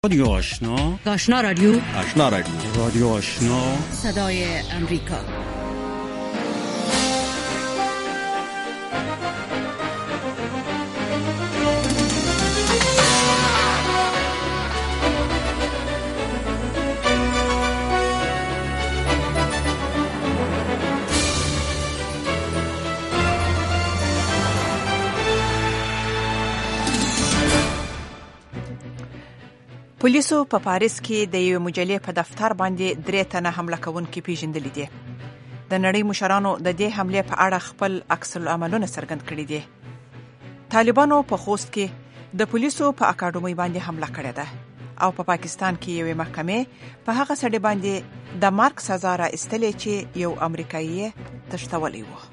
رادیو آشنا، آشنا رادیو، آشنا رادیو، رادیو آشنا، صدای امریکا. پولیسو په پاریس کې د یوې مجلې په دفتر باندې 3 تنه حمله کوونکي پیژندلي دي. د نړۍ مشرانو د دې حملې په اړه خپل عکس العملونه څرګند کړي دي. طالبانو په خوست کې د پولیسو په اکاډمۍ باندې حمله کړې ده او په پاکستان کې یوې محکمې په هغه سړي باندې د مرګ سزا را ایستلې چې یو امریکایي تښتولی و.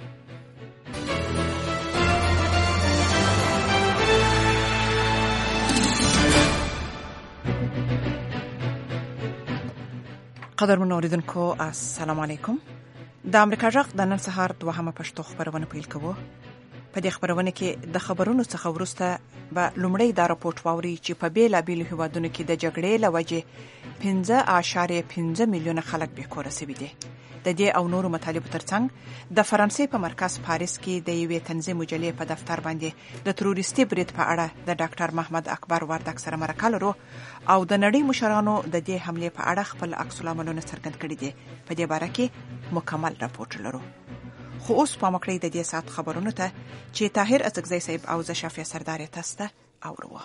قدرمن اوریدونکو السلام علیکم. د امریکا جغ د نن سهار 2 پښتو خبرونه پیل کوو. په دې خبرونه کې د خبرونو څخه ورسته به لومړی دا راپورټ واوري چې په بیلابیلو هیوادونو کې د جګړې له وجې 5.5 میلیونه خلک بې کوره شوي دي. د دې او نورو مطالبو ترڅنګ د فرانسې په مرکز پاریس کې د یوې طنزي مجلې په دفتر باندې د تروریستي برید په اړه د ډاکټر محمد اکبر وردګ سره مرکه لرو او د نړۍ مشرانو د دې حملې په اړه خپل عکس العملونه څرګند کړي دي. په دې باره کې مکمل راپورټ لرو. خو اوس په مکړې د دې سات خبرونو ته چې طاهر ازغزی صاحب او ز شافیه سردار تاسو ته اورو.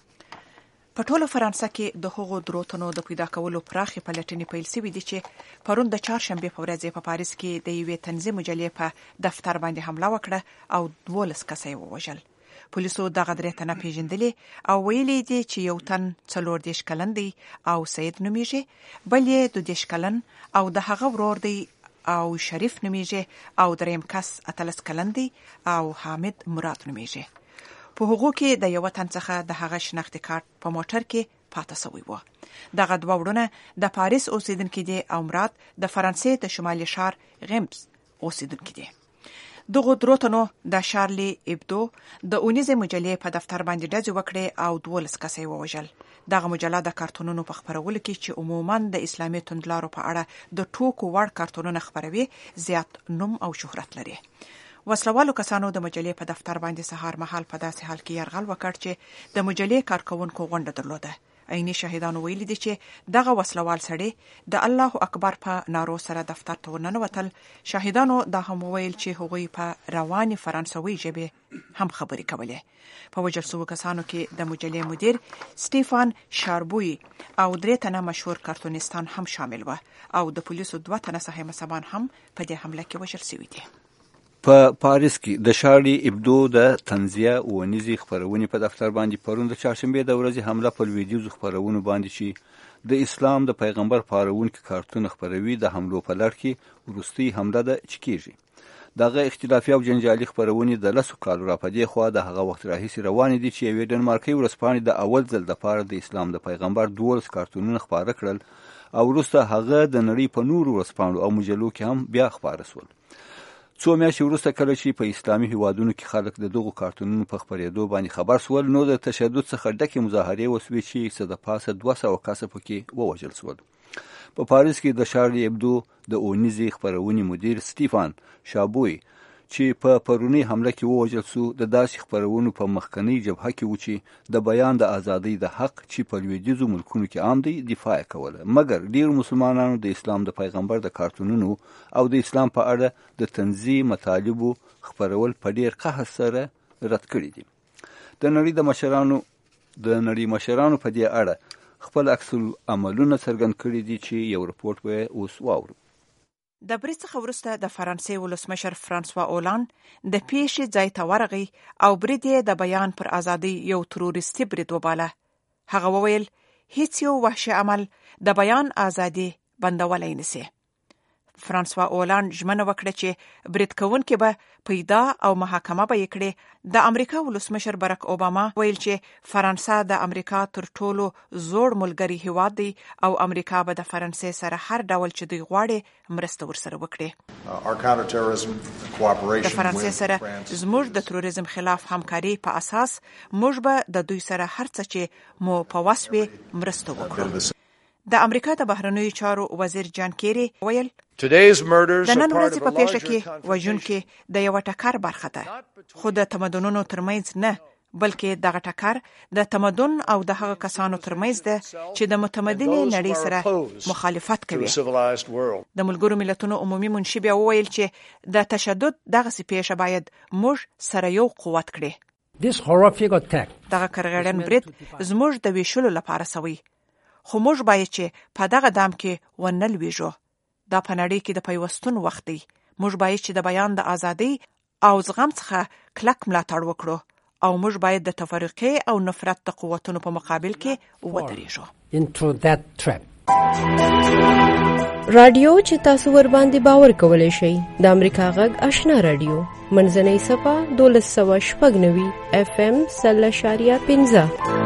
په ټوله فرانسه کې د هغو دروتونو د پیدا کولو پراخې پلټنې پیل شوې دي چې پرون د چهارشنبې په ورځ په پاریس کې د یوې طنزي مجلې په دفتر باندې حمله وکړه او 12 کسه یې ووژل. پولیسو دغه 3 تنه پیژندلي او ویلي دي چې یو تن 40 کلن دی او سید نومیږي، بل یې 22 کلن او د هغه ورور دی او شریف نومیږي او دریم کس 13 کلن دی او حامد مراد نومیږي. په هغو کې د یو تن څخه د هغه شناختی کارت په موټر کې پاتې شوی و. دغه 2 وړونه د پاریس اوسیدونکي دي او مراد د فرانسې د شمالي ښار غمز اوسیدونکي دي. دغه دروتنو د شارلی ابدو د اونیزه مجلې په دفتر باندې ډزې وکړې او 12 کسې ووژل. دغه مجله د کارتونونو په خبرولو کې چې عموماً د اسلامي توندلارو په اړه د ټوکو وړ کارتونونه خبروي زیات نوم او شهرت لري. وسلوالو کسانو د مجلې په دفتر باندې سهار مهال په داسې حال کې يرغل وکړ چې د مجلې کارکونکو غونډه درلوده. عیني شاهدانو ویلي دي چې دغه وسلوال سړی د الله اکبر په نارو سره دفتر ته ورننوتل. شاهدانو دا هم ویل چې هغوی په رواني فرانسوي ژبه هم خبرې کولې. په وژل شوو کسانو کې د مجلې مدیر سټيفان شاربوي او 3 تنه مشهور کارتونیستان هم شامل و او د پولیسو 2 تنه صحیح مسبان هم په دې حمله کې وژل شوي دي. په پاریس کې د شارلی ابدو د طنزیه اونیزي خبرونې په دفتر باندې پرون د چهارشنبې د ورځې حمله په ویډیو خبرونو باندې چې د اسلام د پیغمبر پارونکي کارتون خبروي د حملو په لړ کې وروستي حمله ده چې کیږي. دغه اختلافي او جنجالي خبرونې د 10 کالو را پدې خو د هغه وخت راهیسې روانې دي چې یوې ډنمارکي ورځپاڼې د اول ځل د پاره د اسلام د پیغمبر 12 کارتونونه خبره کړل او وروسته هغه د نړۍ په نورو ورځپاڼو او مجلو کې هم بیا خبره شول. څو میاشتې وروسته کله چې په اسلامي هیوادونو کې خلک د دغو کارتونونو په خبرېدو باندې خبر شول نو د تشدد څخه ډکې مظاهرې وسوې چې څه د پاسه 200 کسه پکې ووژل شول. په پاریس کې د شارلی ابدو د اونیزي خبرونې مدیر سټيفان شابوي چې په پرونی حمله کې ووژل شو د داسې خبرونو په مخکنی جبهه کې و چې د بیان د ازادۍ د حق چې په لویدیځو ملکونو کې عام دی دفاع کوله، مګر ډیر مسلمانانو د اسلام د پیغمبر د کارتونونو او د اسلام په اړه د تنزیه مطالبو خبرول په ډیر قهر سره رد کړي دي. د نړۍ مشرانو په دې اړه خپل عکس العملونه څرګند کړي دي چې یو رپورټ به اوس واورو. د برید څخه وروسته د فرانسې ولسمشر فرانسوا اولاند د پیښې ځای ته ورغی او برید یې د بیان پر ازادۍ یو تروریستي برید وباله. هغه وویل هیڅ یو وحشي عمل د بیان ازادي بندولی نشي. فرانسوا اولاند ژمنه وکړه چې برید کوونکي به پیدا او محاکمه به یې کړي. د امریکا ولسمشر برک اوباما ویل چې فرانسه د امریکا تر ټولو زوړ ملګری هیواد دی او امریکا به د فرانسې سره هر ډول چې دوی غواړي مرسته ورسره وکړي. د فرانسې سره زموږ د تروریزم خلاف همکاري په اساس موږ به د دوی سره هر څه چې مو په وس وي مرسته وکړو. د امریکا د بهرنیو چارو وزیر جان کیری ویل د نن ورځې په پیښه کې وژونکي د یو ټکر برخه ده، خو د تمدنونو ترمنځ نه، بلکې دغه ټکر د تمدن او د هغه کسانو ترمنځ ده چې د متمدنې نړۍ سره مخالفت کوي. د ملګرو ملتونو عمومي منشي بیا وویل چې د تشدد دغسې پیښه باید موږ سره یو قوت کړي. دغه کرغړن برید زموږ د ویشلو لپاره سوی، خو موږ باید چې په دغه دام کې ونه لویږو. دا په نړۍ کې د پیوستون وخت دی. موږ باید چې د بیان د ازادۍ او زغم څخه کلک ملاتړ وکړو او موږ باید د تفرقې او نفرت د قوتونو په مقابل کې ودرېږو. رادیو چې تاسو ور باندې باور کولای شئ د امریکا غږ آشنا رادیو منځنۍ صفه 1290 FM 0.15.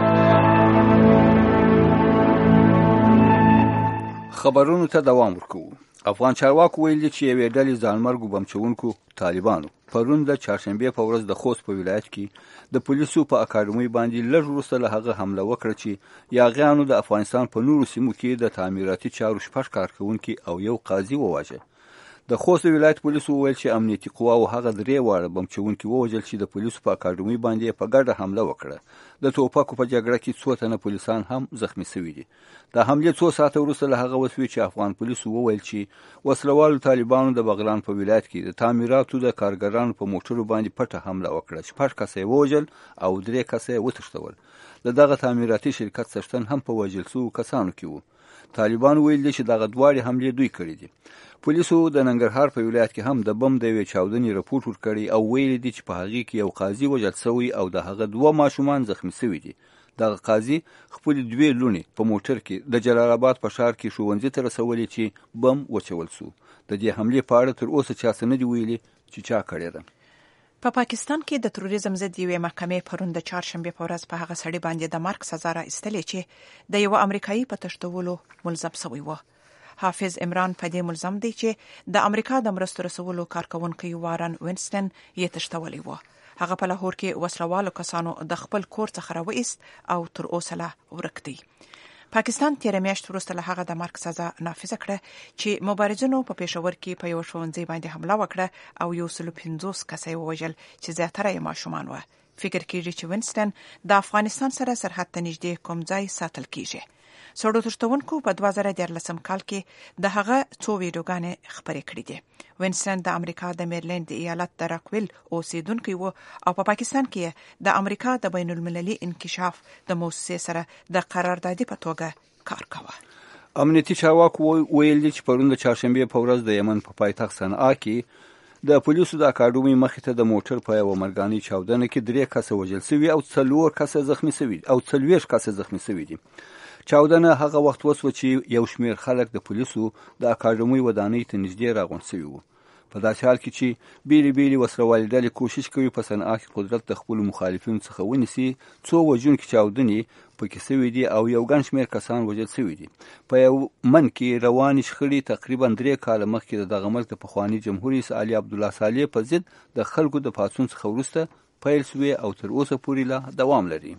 خبرونو ته دوام ورکوو. افغان چارواکو ویلي چې یوې ډلې ځانمرګو بم چوونکو طالبانو پرون د چهارشنبې په ورځ د خوست په ولایت کې د پولیسو په اکاډمۍ باندې لږ وروسته له هغه حمله وکړه چې یاغیانو د افغانستان په نورو سیمو کې د تعمیراتي چارو 6 کارکوونکي او یو قاضي وواژه. د خوست ولایت پولیسو وویل چې امنیتي قواو هغه 3 واړه بم چوونکي ووژل چې د پولیسو په اکاډمۍ باندې په ګډه حمله وکړه. د توپکو په جګړه کې 2 تنه پولیسان هم زخمی شوي دي. د حملې 2 ساعته وروسته له هغه وسوي چې افغان پولیسو وویل چې وسلوالو طالبانو د بغلان په ولایت کې د تعمیراتو د کارګرانو په موټرو باندې پټه حمله وکړه. 6 کسه یې ووژل او 3 کسه یې وتښتول. دغه تعمیراتي شرکت څښتن هم په وژل شوو کسانو کې وو. طالبان ویل چې دغه دواړه حملې دوی کړې دي. پولیسو د ننګرهار په ولایت کې هم د بم د یوې چاودنې رپورټ ورکړی او ویل دي چې په هغې کې یو قاضي وژل شوی او د هغه 2 ماشومان زخمی شوي دي. دغه قاضي خپل 2 لوڼې په موټر کې د جلال آباد په ښار کې ښوونځي ته رسولې چې بم وچول شو. د دې حملې په اړه تر اوسه چا څه نه دي ویلي چې چا کړې ده. په پاکستان کې د تروریزم ضد یوې محکمې پرون د چهارشنبې په ورځ په هغه سړي باندې د مرګ سزا را ایستلې چې د یو امریکایي په تښتولو ملزم شوی و. حافظ عمران په دې ملزم دی چې د امریکا د مرستو رسولو کارکونکي وارن وینسټن یې تښتولی و. هغه په لاهور کې وسلوالو کسانو د خپل کور څخه راوایست او تر اوسه لا ورک دی. پاکستان تیر میاشت وروسته له هغه د مرګ سزا نافذ کړه چې مبارزینو په پېښور کې په یو ښوونځي باندې حمله وکړه او 150 کسه ووژل چې زیاتره یې ماشومان وو. فکر کېږي چې وینسټن د افغانستان سره سرحد ته نږدې کوم ځای ساتل کېږي. سړو تښتونکو په 2014 کال کې د هغه 2 ویډیوګانې خپرې کړې دي. وینسټن د امریکا د میرلند ایالت د راکویل اوسیدونکی و او په پاکستان کې د امریکا د بین المللي انکشاف د موسسې سره د قراردادي په توګه کار کاوه. امنیتي چارواکو ویل چې پرون د چهارشنبې په ورځ د یمن په پایتخت صنعا کې د پولیسو د اکاډمۍ مخې ته د موټر په یوه مرګاني چاودنه کې 3 کسه وژل شوي او 4 کسه زخمی شوي او 40 کسه زخمی شوي دي. چاودنه هغه وخت وسوه چې یو شمېر خلک د پولیسو د اکاډمۍ ودانۍ ته نږدې راغونډ شوي وو. په داسې حال کې چې بیلې وسلوالې ډلې کوشش کوي په صنعا کې قدرت د خپلو مخالفینو څخه ونیسي. 2 وژونکي چاودنې پکې شوي دي او یو ګڼ شمېر کسان وژل شوي دي. په یمن کې روانې شخړې تقریبا 3 کاله مخکې د دغه ملک د پخواني جمهور رئیس علي عبدالله صالح په ضد د خلکو د پاڅون څخه وروسته پیل شوې او تر اوسه پورې لا دوام لري.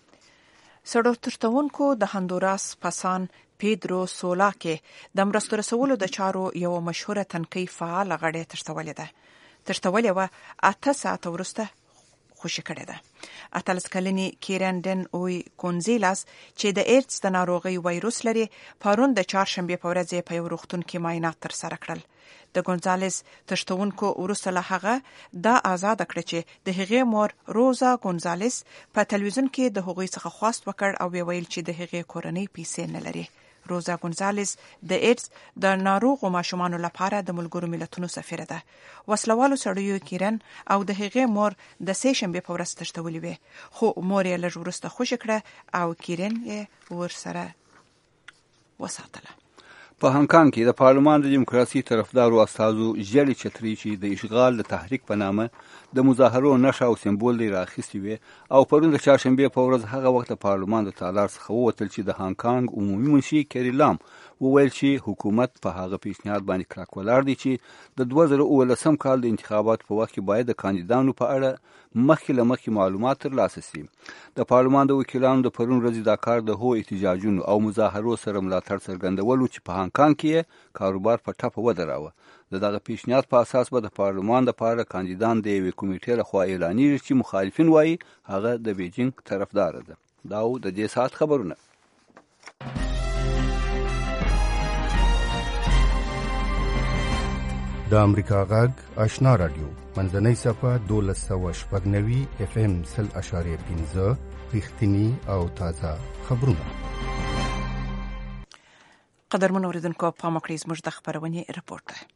سړو تښتونکو د هندوراس پسان پیدرو سولا کې د مرستو رسولو د چارو یو مشهوره تنکۍ فعال غړې تښتولې و 8 ساعته وروسته خوشي کړې ده. 18 کلنی کیرندن اوی کونزیلاس چې د ایډز د ناروغي وایروس لري پرون د چهارشنبې په ورځ په یو روغتون کې معاینات ترسره کړل. د ګونزالز تښتونکو وروسته له هغه دا آزاد کړ چې د هغې مور روزا ګونزالز په تلویزیون کې د هغوی څخه خواست وکړ او ویل چې د هغې کورنۍ پیسې نه لري. روزا ګونزالز د ایډز د ناروغو ماشومانو لپاره د ملګرو ملتونو سفیره ده. وسلوالو سړیو کیرن او د هغې مور د سې شنبې په ورځ تښتولې وې، خو مور یې لږ وروسته خوشي کړه او کیرن یې ورسره وساتله. په هانګ کانګ کې د پارلمان د دیموکراسي طرفدارو استازو ژړې چترۍ چې د اشغال د تحریک په نامه د مظاهرو نښه او سمبول دی راخیستې وې او پرون د چهارشنبې په ورځ هغه وخت د پارلمان د تالار څخه ووتل چې د هانګ کانګ عمومي منشي کیری لام وویل چې حکومت په هغه پیشنهاد باندې کلک ولاړ دی چې د 2019 کال د انتخاباتو په وخت کې باید د کاندیدانو په اړه مخکې له مخکې معلومات ترلاسه شي. د پارلمان د وکیلانو د پرون ورځې دا کار د هغو احتجاجونو او مظاهرو سره ملاتړ څرګندولو چې په هانګ کانګ کې کاروبار په ټپه ودراوه. د دغه پیشنهاد په اساس به د پارلمان لپاره کاندیدان د یوې کمیټې لخوا اعلانېږي چې مخالفین وایي هغه د بیجینګ طرفدار ده. دا و د دې ساعت خبرونه. د امریکا غږ آشنا رادیو منځنۍ صفحه 1290 FM 0.15 رښتینی او تازه خبرونه. قدرمن اوریدونکو په مکړیز موږ د خبرونې رپورت ده.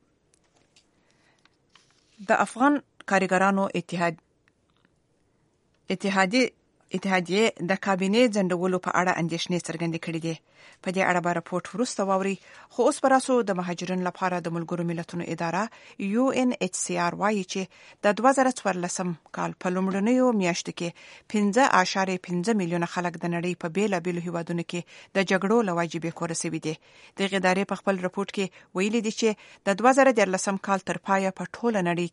د افغان کارګرانو اتحادیه د کابینې ځنډولو په اړه اندېښنې څرګندې کړې دي. په دې اړه به راپورټ وروسته واوري، خو اوس پر اساس د مهاجرینو لپاره د ملګرو ملتونو اداره UNHCR وايي چې د 2014 کال په لومړنیو میاشتو کې 5.5 میلیونه خلک د نړۍ په بیلابېلو هیوادونو کې د جګړو له وجې بېکوره شوي دي. دغه ادارې په خپل راپورټ کې ویلي دي چې د 2014 کال تر پایه په ټوله نړۍ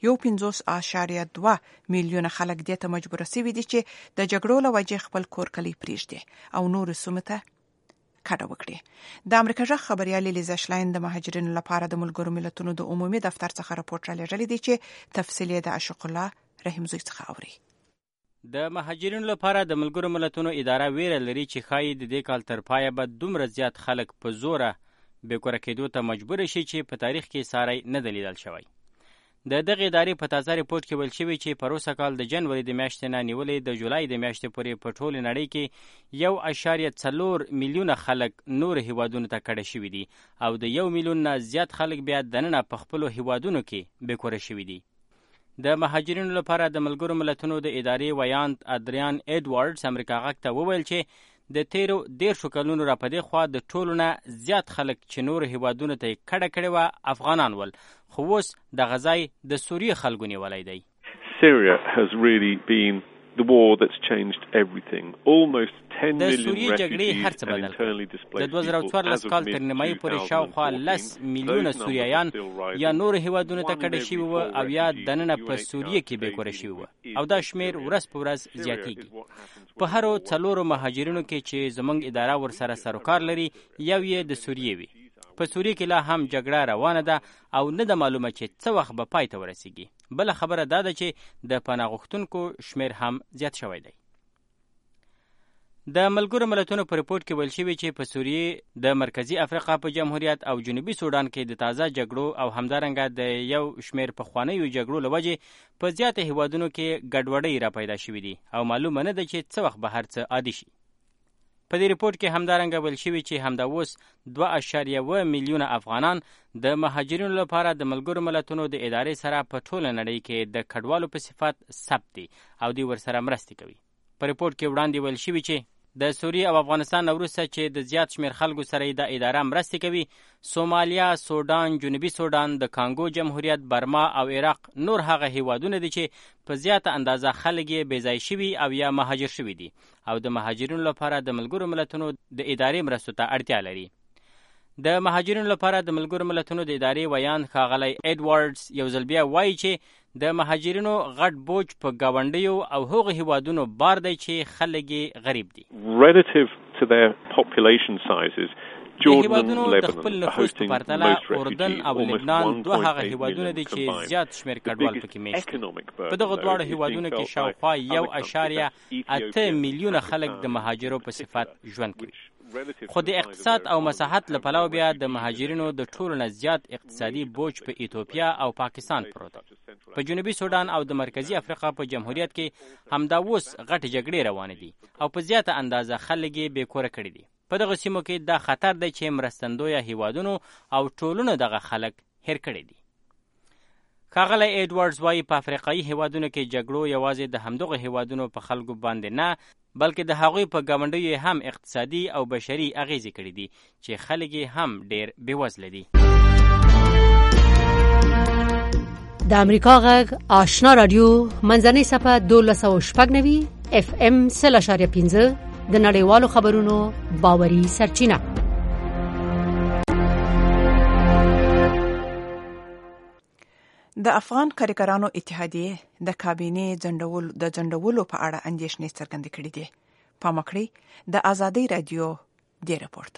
کې 15.2 میلیونه خلک دې ته مجبور شوي دي چې د جګړو له وجې خپل کور کلی پرېږدي او نور سیمو ته کډه وکړي. د امریکا ژغ خبريال لیزا شلاین د مهاجرینو لپاره د ملګرو ملتونو د عمومي دفتر څخه راپورټ را لېږلی دی چې تفصیل یې د اشق الله رحیم زوی څخه اوري. د مهاجرینو لپاره د ملګرو ملتونو اداره ویره لري چې ښایي د دې کال تر پایه به دومره زیات خلک په زوره بېکوره کېدو ته مجبور شي چې په تاریخ کې ساری نه دی لیدل شوی. د دغه ادارې په تازه ریپورت کې ویل شوی چې پروسه کال د جنوري د میاشتې نه نیولې د جولای د میاشتې پورې په ټوله نړۍ کې 1.4 میلیونه خلک نور هیوادونو ته کډه شوي دي او د 1 میلیون نه زیات خلک بیا دننه په خپلو هیوادونو کې بېکوره شوي دي. د مهاجرینو لپاره د ملګرو ملتونو د ادارې ویاند ادریان ایډوارډز امریکا غږ ته وویل چې د تیرو 10 کلونو را پدې خوا د ټولو نه زیات خلک چې نور هیوادونو ته کډه کړې وه افغانان ول، خو اوس د غزای د سوریې خلکو نیولی دی. Syria has really been the war that's changed everything. Almost 10 million refugees and internally displaced people. د 2014 کال تر نیمایي پورې شاوخوا 10 میلیونه سوریایان یا نور هیوادونو ته کډه شوي وو او یا دننه په سوریې کې بېکوره شوي وو او دا شمیر ورځ په ورځ زیاتېږي. په هرو 4 مهاجرینو کې چې زموږ اداره ورسره سروکار لري یو یې د سوریې وي. په سوریې کې لا هم جګړه روانه ده او نه ده معلومه چې څه وخت به پای ته ورسیږي. بله خبره دا ده چې د پناه غوښتونکو شمیر هم زیات شوی دی. د ملګرو ملتونو په ریپورټ کې ویل شوي چې په سوریې د مرکزي افریقا په جمهوریت او جنوبي سودان کې د تازه جګړو او همدارنګه د یو شمیر پخوانیو جګړو له وجې په زیاته هیوادونو کې ګډوډۍ را پیدا شوي دي او معلومه نه ده چې څه وخت به هر څه عادي شي. په دې ریپورټ کې همدارنګه ویل شوي چې همدا اوس 2.1 میلیونه افغانان د مهاجرینو لپاره د ملګرو ملتونو د ادارې سره په ټوله نړۍ کې د کډوالو په صفت ثبت دي او دوی ورسره مرستې کوي. په ریپورټ کې وړاندې ویل شوي چې د سوریې او افغانستان وروسته چې د زیات شمیر خلکو سره د اداره مرستې کوي، سومالیا، سودان، جنوبي سودان، د کانګو جمهوریت، برما او عراق نور هغه هیوادونه دي چې په زیاته اندازه خلک یې بېځای شوي او یا مهاجر شوي دي او د مهاجرینو لپاره د ملګرو ملتونو د ادارې مرستو ته اړتیا لري. د مهاجرینو لپاره د ملګرو ملتونو د ادارې ویاند ښاغلی ایډوارډز یو ځل بیا وایي چې د مهاجرینو غټ بوج په ګاونډیو او هغو هیوادونو بار دی چې خلک یې غریب دي. Relative to their population sizes, Jordan and Lebanon are hosting most اردن او لبنان دوه هغه هیوادونه دي چې زیات شمیر کډوال پکې میشته. په دغه دواړو هیوادونو کې شاوخوا 1.8 میلیونه خلک د مهاجرو په صفت ژوند کوي. خو د اقتصاد او مساحت له پلوه بیا د مهاجرینو د ټولو نه زیات اقتصادي بوج په ایتوپیا او پاکستان پروت. په جنوبي سودان او د مرکزي افریقا په جمهوریت کې همدا اوس غټ جګړې روانې دي او په زیاته اندازه خلک یې بېکوره کړي دي. په دغه سیمو کې دا خطر دی چې مرستندویه هیوادونو او ټولنو دغه خلک هیر کړي دي. ښاغلی ایډورډز وایي په افریقایي هیوادونو کې جګړو یوازې د همدغو هیوادونو په خلکو باندې نه بلکې د هغوی په ګاونډیو هم اقتصادي او بشري اغیزې کړي دي چې خلک یې هم ډېر بېوزله دي. د امریکا غږ آشنا رادیو منځنۍ صفحه 1290 FM 0.5 د نړیوالو خبرونو باوري سرچینه. د افغان کارګرانو اتحادیه د کابینې ځنډولو په اړه اندېښنې څرګندې کړې دي. پام وکړئ د ازادۍ رادیو دې راپورته.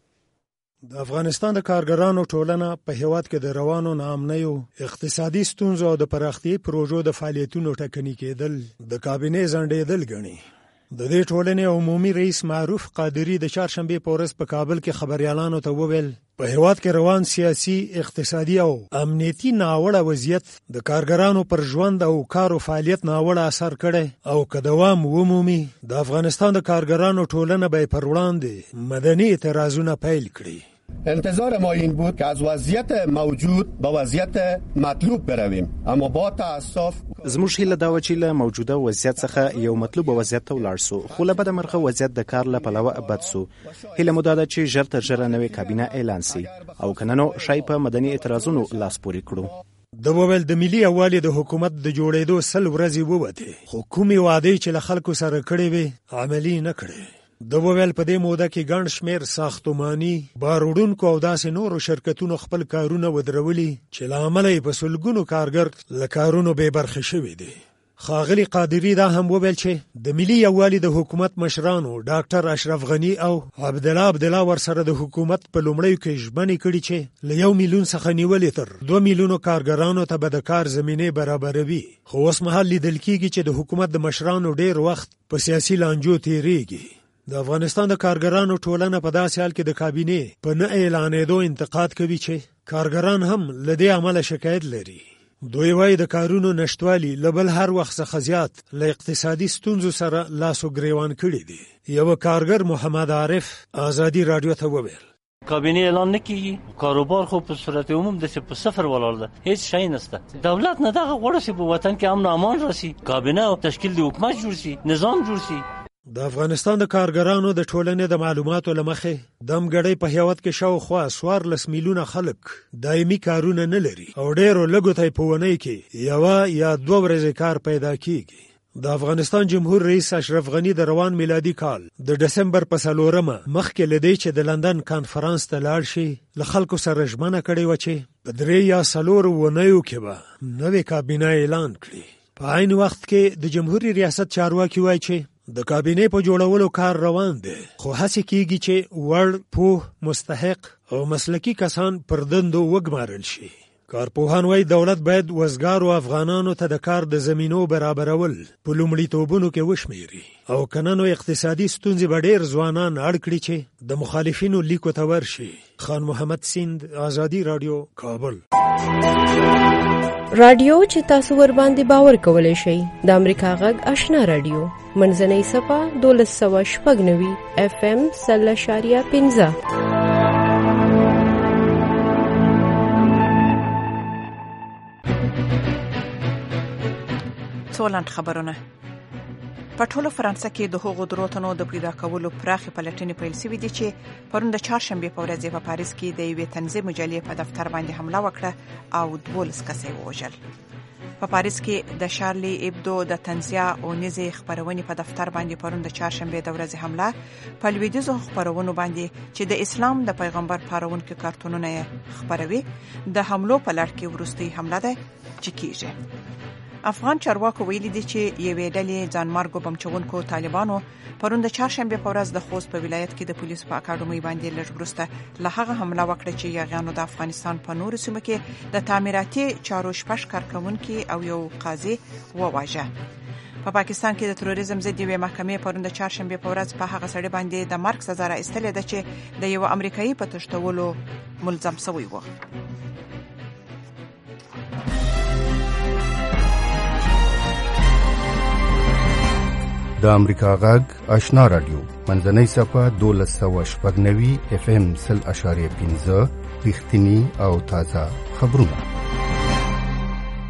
د افغانستان د کارګرانو ټولنه په هیواد کې د روانو ناامنیو اقتصادي ستونزو او د پراختیايي پروژو د فعالیتونو ټکني کېدل د کابینې ځنډېدل ګڼي. د دې ټولنې عمومي رئیس معروف قادری د چهارشنبه په ورځ په کابل کې خبريالانو ته وویل په هیواد کې روان سیاسي، اقتصادي او امنیتي ناوړه وضعیت د کارګرانو پر ژوند او کار او فعالیت ناوړه اثر کړي او که دوام ومومي د افغانستان د کارګرانو ټولنه به پر وړاندې مدني اعتراضونه پیل کړي. انتظار ما این بود که از وضعیت موجود به وضعیت مطلوب برویم، اما با تاسف زموږ هیله دا و چې له موجوده وضعیت څخه یو مطلوب وضعیت ته ولاړ سو، خو له بده مرغه وضعیت د کار له پلوه بد سو. هیله مو دا ده چې ژر تر ژره نوې کابینه اعلان سي او که نه نو شاید په مدني اعتراضونو لاس پورې کړو. د وویل د ملي یووالي د حکومت د جوړېدو 100 ورځې ووته، خو کومې وعدې چې له خلکو سره کړې وي عملي نه کړې. د وویل په دې موده کې ګڼ شمېر ساختماني، باروړونکو او داسې نورو شرکتونو خپل کارونه ودرولي چې له امله یې په سلګونو کارګر له کارونو بې برخې شوي دي. ښاغلي قادري دا هم وویل چې د ملي یووالي د حکومت مشرانو ډاکټر اشرف غني او عبدالله ورسره د حکومت په لومړیو کې ژمنې کړي چې له 1 میلیون څخه نیولې تر 2 میلیونو کارګرانو ته به د کار زمینې برابروي. خو اوس مهال لیدل کېږي چې د حکومت د مشرانو ډېر وخت په سیاسي لانجو تېرېږي. د افغانستان د کارګرانو ټولنه په داسې حال کې د کابینې په نه اعلانېدو انتقاد کوي چې کارګران هم له دې عمله شکایت لري. دوی وایي د کارونو نشتوالي له بل هر وخت څخه زیات له اقتصادي ستونزو سره لاس و ګریوان کړي دي. یو کارګر محمد عارف ازادي رادیو ته وویل کابینه اعلان نکېږي، کاروبار خو په صورت عموم د په صفر ولاړ ده، هیڅ شی نشته. دولت نه دغه غوړه چې په وطن کې امن او امان راسي، کابینه او تشکیل د حکومت جوړ شي، نظام جوړ شي. د افغانستان د کارګرانو د ټولنې د معلوماتو لمخې دمګړۍ په هیواد کې شاوخوا 14 میلیونه خلک دایمي کارونه نه لري او ډېرو لږو ته په ونې کې 1 یا 2 ورځې کار پیدا کیږي. د افغانستان جمهور رئیس اشرف غني د روان میلادي کال د دسمبر په 4مه مخکې لدی چې د لندن کانفرنس ته لاړ شي له خلکو سره ژمنه کړې و چې په 3 یا 4 ونیو کې به نوې کابینه اعلان کړي. په عین وخت کې د جمهوریت ریاست چارواکي وایي چې د کابینې په جوړولو کار روان دی، خو هڅه کیږي چې وړ، پوه، مستحق او مسلکي کسان پر دندو وګمارل شي. کارپوهان وایي دولت باید وزګارو افغانانو ته د کار د زمینو برابرول په لومړیتوبونو کې وشمیري او کنه نو اقتصادي ستونزې به ډېر ځوانان اړ کړي چې د مخالفینو لیکو ته ورشي. خان محمد سیند، آزادي رادیو، کابل. رادیو چې تاسو ور باندې باور کولای شئ د امریکا غږ آشنا رادیو منځنۍ صفحه 1290 FM 0.5. څولند خبرونه. په ټوله فرانسه کې د هغو دروتنو د پیدا کولو پراخې پلټنې پیل شوې دي چې پرون د چهارشنبې په ورځ په پاریس کې د یوې طنزي مجلې په دفتر باندې حمله وکړه او 12 کسان ووژل. په پاریس کې د شارلی ابدو د طنزیه او نزي خبرونې په دفتر باندې پرون د چهارشنبې د ورځ حمله په لویدیځو خبرونو باندې چې د اسلام د پیغمبر پارونکو کارتونونه خبروي د حملو په لړ کې وروستي حمله ده چې کیږي. افغان چارواکو ویلي دي چې یوې ډلې ځانمرګو بمچونکو طالبانو پرون د چهارشنبې په ورځ د خوست په ولایت کې د پولیسو په اکاډمۍ باندې لږ وروسته له هغه حمله وکړه چې یاغیانو د افغانستان په نورو سیمو کې د تعمیراتي چارو 6 کارکونکي او یو قاضي وواژه. په پاکستان کې د تروریزم ضد یوې محکمې پرون د چهارشنبې په ورځ په هغه سړي باندې د مرګ سزا راایستلې ده چې د یو امریکایي په تښتولو ملزم شوی و. د امریکا غږ آشنا رادیو منځنۍ صفحه 1290 FM 0.5 رښتینی او تازه خبرونه.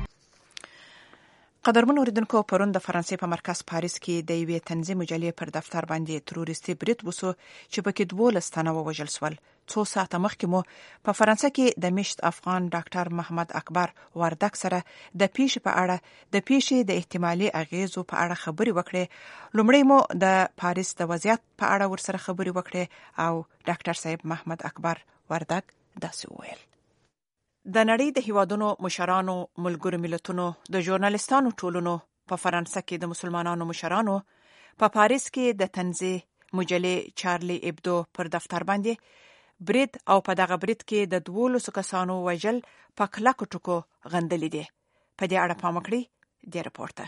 قدرمن اوریدونکو، پرون د فرانسې په مرکز پاریس کې د یوې طنزي مجلې پر دفتر باندې تروریستي برید وسو چې پکې 12 تنه ووژل شول. څو ساعته مخکې مو په فرانسه کې د مشت افغان ډاکټر محمد اکبر وردک سره د پیښې په اړه د پیښې د احتمالي اغیزو په اړه خبرې وکړې. لومړی مو د پاریس د وضعیت په اړه ورسره خبرې وکړې او ډاکټر صاحب محمد اکبر وردک داسې وویل: د نړۍ د هیوادونو مشرانو، ملګرو ملتونو، د ژورنالستانو ټولنو، په فرانسه کې د مسلمانانو مشرانو، په پاریس کې د طنزي مجلې چارلی ابدو پر دفتر باندې برید او په دغه برید کې د 12 کسانو وژل په کلکو ټکو غندلې دي. په دې اړه پام وکړئ د راپورته.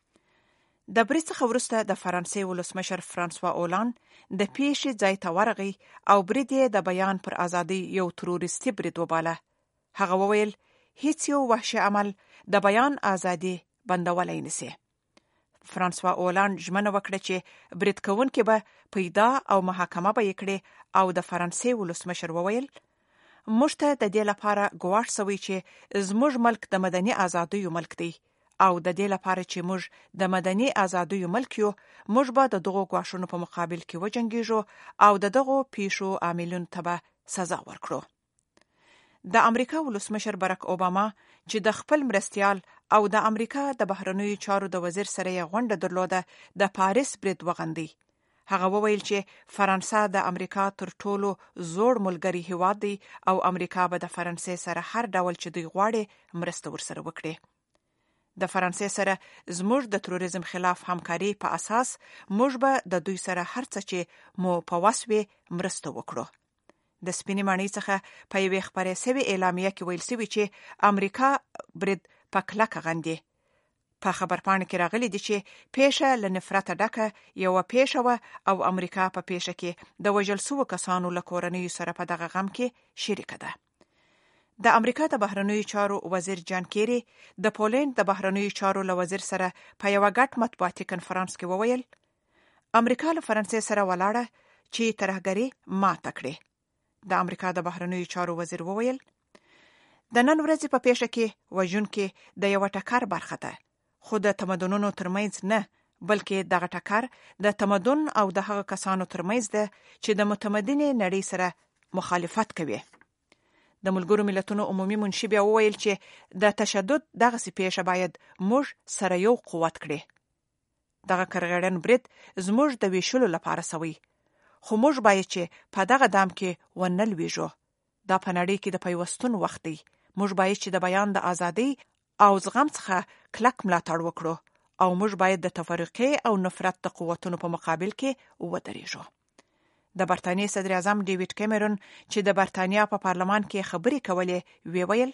د برید څخه وروسته د فرانسې ولسمشر فرانسوا اولاند د پیښې ځای ته ورغی او برید یې د بیان پر ازادۍ یو تروریستي برید وباله. هغه وویل هیڅ یو وحشي عمل د بیان ازادي بندولای نشي. فرانسوا اولاند ژمنه وکړه چې برید کوونکي به پیدا او محاکمه به کړي او د فرانسې ولسمشر وویل موږ ته د دې لپاره ګواښ شوی چې زموږ ملک د مدني ازادیو ملک دی او د دې لپاره چې موږ د مدني ازادیو ملک یو، موږ به د دغو ګواښونو په مقابل کې وجنګیږو او د دغو پیښو عاملونو ته به سزا ورکړو. د امریکا ولسمشر براک اوباما چې د خپل مرستیال او د امریکا د بهرنیو چارو د وزیر سره یې غونډه درلوده د پاریس برید وغندي. هغه وویل چې فرانسه د امریکا تر ټولو زوړ ملګری هیواد دی او امریکا به د فرانسې سره هر ډول چې دوی غواړي مرسته ورسره وکړي. د فرانسې سره زموږ د تروریزم خلاف همکاري په اساس موږ به د دوی سره هر څه چې مو په وس وي مرسته وکړو. د سپینې ماڼۍ څخه په یوې خپرې شوې اعلامیه کې ویل شوي چې امریکا برید په کلکه غندي. په خبرپاڼه کې راغلي دي چې پیښه له نفرته ډکه یوه پیښه وه او امریکا په پیښه کې د وژل شوو کسانو له کورنیو سره په دغه غم کې شریکه ده. د امریکا د بهرنیو چارو وزیر جان کیری د پولند د بهرنیو چارو له وزیر سره په یوه ګډ مطبوعاتي کنفرانس کې وویل امریکا له فرانسې سره ولاړه چې ترهګري ماته کړي. د امریکا د بهرنیو چارو وزیر وویل د نن ورځې په پیښه کې وژونکي د یو ټکر برخه ده، خو د تمدنونو ترمنځ نه، بلکې دغه ټکر د تمدن او د هغه کسانو ترمنځ ده چې د متمدنې نړۍ سره مخالفت کوي. د ملګرو ملتونو عمومي منشي بیا وویل چې د تشدد دغسې پیښه باید موږ سره یو قوت کړي. دغه کرغېړن برید زموږ د ویشلو لپاره سوی، خو موږ باید چې په دغه دام کې ونه لویږو. دا په نړۍ کې د پیوستون وخت دی. موږ باید چې د بیان د ازادۍ او زغم څخه کلک ملاتړ وکړو او موږ باید د تفرقې او نفرت د قوتونو په مقابل کې ودرېږو. د برتانیې صدر اعظم ډیوډ کیمرون چې د برتانیا په پارلمان کې خبرې کولې ویل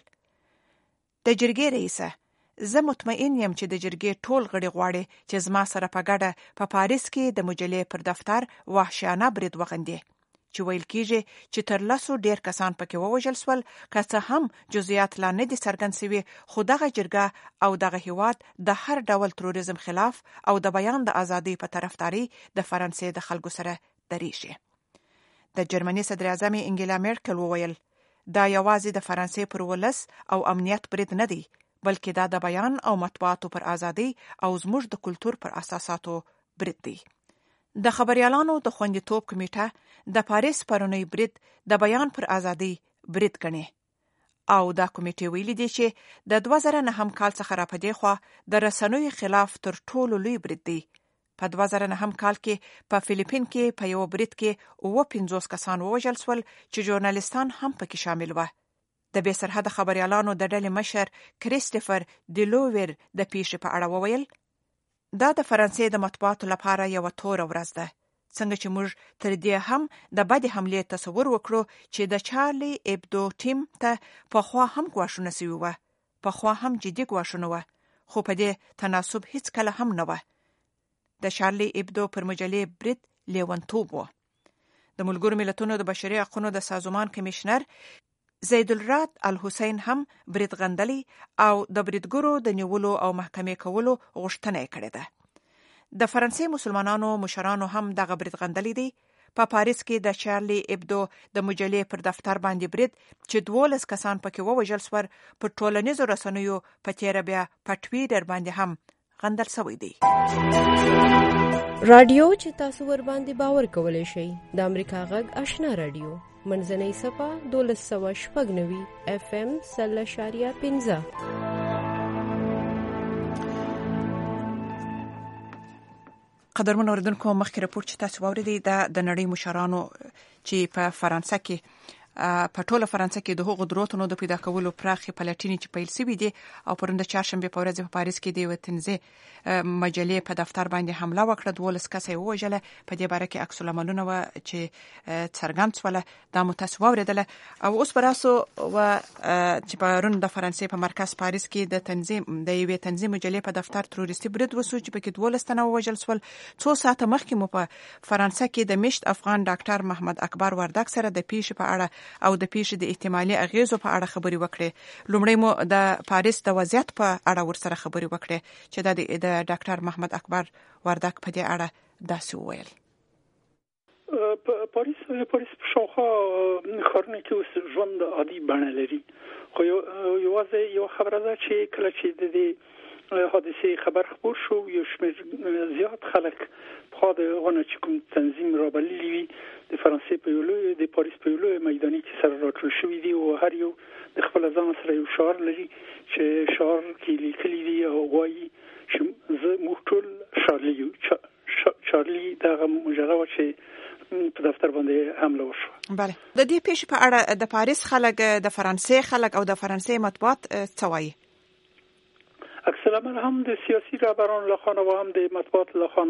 د جرګې رئیسه زه مطمئن یم چې د جرګې ټول غړي غواړي چې زما سره په ګډه په پاریس کې د مجلې پر دفتر وحشیانه برید وغندي چې ویل کېږي چې تر 10 ډیر کسان پکې ووژل شول. که څه هم جزئیات لا نه دي څرګند شوي، خو دغه جرګه او دغه هیواد د هر ډول تروریزم خلاف او د بیان د ازادۍ په طرفداري د فرانسې د خلکو سره دریږي. د جرمني صدر اعظم انګیلا میرکل وویل دا یوازې د فرانسې پر ولس او امنیت برید نه دی، بلکې دا د بیان او مطبوعاتو پر ازادۍ او زموږ د کلتور پر اساساتو برید دی. د خبريالانو د خوندیتوب کمیټه د پاریس پرونی برید د بیان پر ازادۍ برید ګڼي او دا کمیټه ویلي دی چې د 2009 کال څخه را پدې خو د رسنیو خلاف تر ټولو لوی برید دی. په 2009 کال کې په فلیپین کې په یو برید کې 50 کسان ووژل شول چې ژورنالستان هم پکې شامل و. د بې سرحده خبريالانو د ډلې مشر کریستوفر دیلوور د پیښې په اړه وویل دا د فرانسې د مطبوعاتو لپاره یو تور ورځ ده، څنګه چې موږ تر دې هم د بدې حملې تصور وکړو چې د چارلی ابدو ټیم ته پخوا هم ګواښونه شوي وو، پخوا هم جدي ګواښونه وو، خو په دې تناسب هیڅ کله هم نه وو. د چارلی ابدو پر مجلې برید لیونتوب وو. د ملګرو ملتونو د بشري حقوقو د سازمان کمیشنر زید الراد الحسین هم برید غندلی او د بریدګرو د نیولو او محکمې کولو غوښتنه کړې ده. د فرانسې مسلمانانو مشرانو هم دغه برید غندلی دی. په پاریس کې د چارلی ابدو د مجلې پر دفتر باندې برید چې 12 کسان پکې ووژل شول، په ټولنیزو رسنیو په تیر بیا په ټویټر باندې هم غندل شوی دی. رادیو چې تاسو ور باندې باور کولای شئ د امریکا غږ آشنا رادیو منځنۍ صفه 1290 FM 0.15. قدرمن اوریدونکو مخکې راپور چې تاسو واوریدئ د نړۍ مشرانو چې په فرانسه کې په ټوله فرانسه کې د هغو دروتونو د پیدا کولو پراخې پلټنې چې پیل شوې دي او پرون د چهارشنبه په ورځ په پاریس کې د یوې تنزیه مجلې په دفتر باندې حمله وکړه. 12 کسه یې ووژله. په دې باره کې عکس العملونه و چې څرګند شول دا مو تاسو واوریدله. او اوس براسو و چې پرون د فرانسې په مرکز پاریس کې د یوې تنزیه مجلې په دفتر تروریستي برید وسو چې پکې 12 تنه ووژل شول. 2 ساعته مخکې مو په فرانسه کې د مشت افغان ډاکټر محمد اکبر وردک سره د پیښې په اړه او د پیښې د احتمالي اغیزو په اړه خبرې وکړې. لومړی مو د پاریس د وضعیت په اړه ورسره خبرې وکړې چې د ډاکټر محمد اکبر وردک په دې اړه داسې وویل. پاریس په شاوخوا ښارونو کې اوس ژوند عادي بڼه لري. خو یوازې یو خبره ده چې کله چې د دې حادثې خبر خپور شو یو شمېر زیات خلک په غونډه چې کوم تنظیم رابللی وي د فرانسې په یو لوی د پاریس په یو لوی میداني کې سره راټول شوي دي او هر یو د خپل ځان سره یو شعار لري چې شعار کې لیکلي دي او وایي چې زه موږ ټول شارلی یو. شارلی دغه مجله و چې په دفتر باندې حمله وشوه. بله د دې پیښې په اړه د پاریس خلک د فرانسې خلک او د فرانسې مطبوعات څه وایي؟ اکثر هم د سیاسي رهبرانو لخوا و هم د مطبوعات لخوا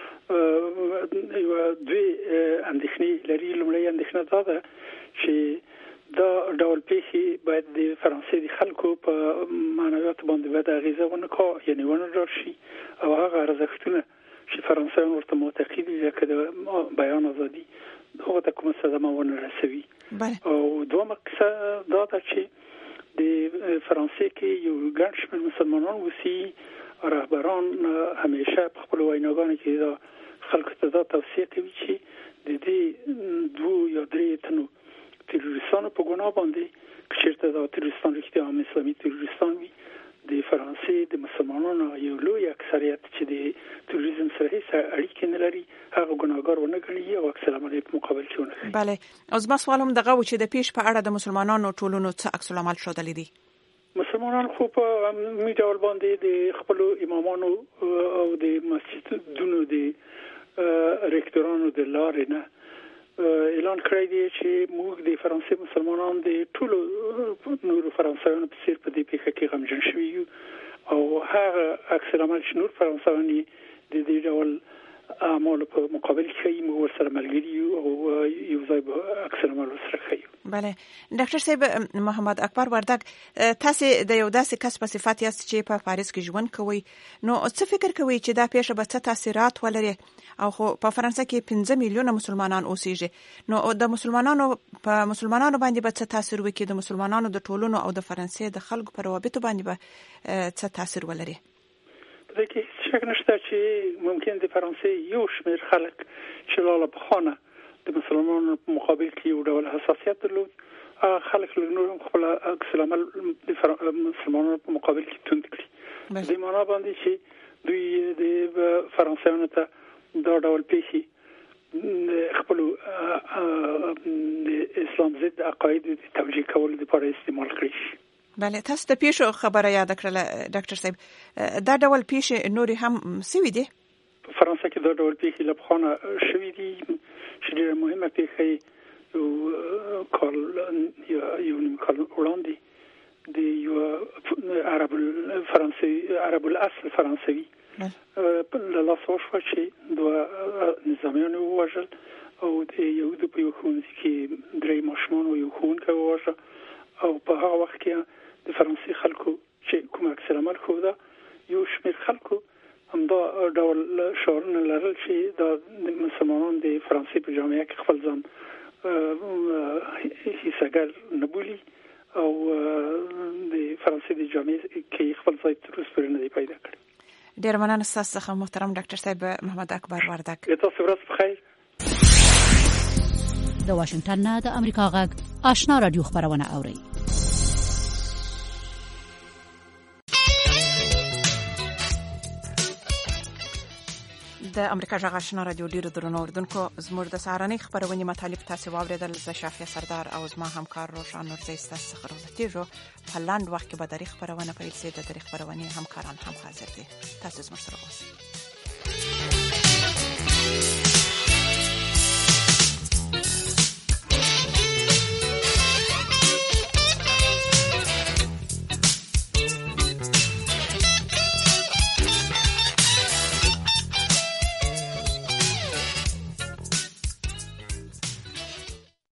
دوی اندېښنې لري. لومړی اندېښنه دا ده چې دا ډول پیښې باید د فرانسې د خلکو په معنویات باندې باید اغیزه ونه کړي یعنې ونه راشي او هغه ارزښتونه چې فرانسویان ورته معتقد دي لکه د بیان ازادي هغه ته کومه صدمه ونه رسوي. او دویمه کیسه دا ده چې د فرانسې کې یو ګڼ شمېر مسلمانان اوسي. رهبران همیشه په خپل ویناګانو کې دا خلکو ته دا توصیه کوي چې د دې 2 یا 3 تنو تروریستانو په ګناه باندې که چېرته دا تروریستان رښتیا هم اسلامي تروریستان وي د فرانسې د مسلمانانو یو لوی اکثریت چې د تروریزم سره هیڅ اړیکې نه لري هغه ګناهګار ونه ګڼي او عکس العمل په مقابل کې ونه کوي. بله او زما سوال هم دغه و چې د پیښې په اړه د مسلمانانو ټولنو څه عکس العمل ښودلی دي؟ مسلمانان خو په عمومي ډول باندې د خپلو امامانو او د مسجدونو د ریکټورانو د لارې نه اعلان کړی دی چې موږ د فرانسې مسلمانان د ټولو نورو فرانسویانو په څیر په دې پیښه کې غمجن شوي یو او هغه عکس العمل چې نور فرانسویان د دې ډول اعمالو په مقابل کې موږ ورسره ملګري یو او یو ځای به عکس العمل ورسره ښیو. بله ډاکټر صاحب محمد اکبر وردک تاسو د یو داسې کس په صفت یاست چې په پاریس کې ژوند کوي نو څه فکر کوي چې دا پیښه به څه تاثیرات ولري او خو په فرانسه کې 15 میلیونه مسلمانان اوسېږي نو د مسلمانانو باندې به څه تاثیر وکړي د مسلمانانو د ټولنو او د فرانسې د خلکو په روابطو باندې به څه تاثیر ولري؟ دا کې شک نشته چې ممکن د فرانسې یو شمېر خلک چې لاله په خانه د مسلمانانو په مقابل کې یو ډول حساسیت درلود خلک له نور خپل عکس العمل د مسلمانانو په مقابل کې توند کړي. د معنا باندې چې دوی د فرانسویانو ته دا ډول پیښې خپل د اسلام ضد عقاید د توجیه کولو لپاره استعمال کړي. بله تاسو د پیښو خبره یاد کړله ډاکټر صاحب دا ډول پیښې نورې هم سوي دي؟ په فرانسه کې دا ډول پیښې له پخوانه شوي دي چې ډېره مهمه پیښه یو نیم کال وړاندې د یو عرب الاصل فرانسوي له لاسه وشوه چې 2 نظامیان ووژل او د یهودو په یو ښوونځي کې 3 ماشومان او یو ښوونکی ووژه او په هغه وخت کې د فرانسې خلکو چې کوم عکس العمل ښوده یو شمېر خلکو همدا ډول شعارونه لرل چې دا مسلمانان د فرانسې په جامعه کې خپل ځان حصه‌ګر نه بولي او د فرانسې د جامعه کې خپل ځای تر اوسه پورې نه دی پیدا کړی. ډېر مننه ستاسو څخه محترم ډاکټر صاحب محمد اکبر وردک. تاسو ورځ بخیر. د واشنگټن نه د امریکا غږ آشنا رادیو خبرونه اوري. د امریکا جغ آشنا رادیو ډیرو درنو اوردونکو زموږ د سهارنۍ خبرونې مطالب تاسو واوریدل. ز شافیا سردار او زما همکار روشان نورزی ستاسو څخه راوتیږو. په لاند وخت کې به د خبرونه پیل شي. د خبرونې همکاران هم حاضر دي. تاسو زموږ سره اوسئ.